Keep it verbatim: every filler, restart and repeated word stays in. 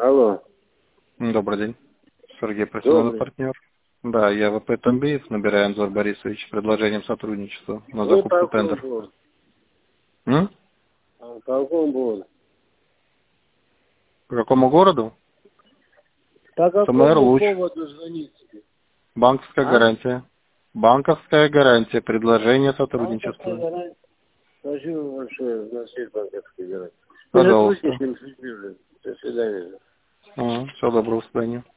Алло. Добрый день. Сергей, профессиональный партнер. Да, я ВП Тамбиев, набираю Анзор Борисович с предложением сотрудничества на Вы закупку по тендер. какому поводу? М? А по какому поводу? По какому городу? По СМР какому Луч. поводу звоните? Банковская А? гарантия. Банковская гарантия. Предложение Банковская сотрудничества. гарантия. Спасибо большое. У нас есть банковская гарантия. Пожалуйста. До свидания. Все, доброго свидания.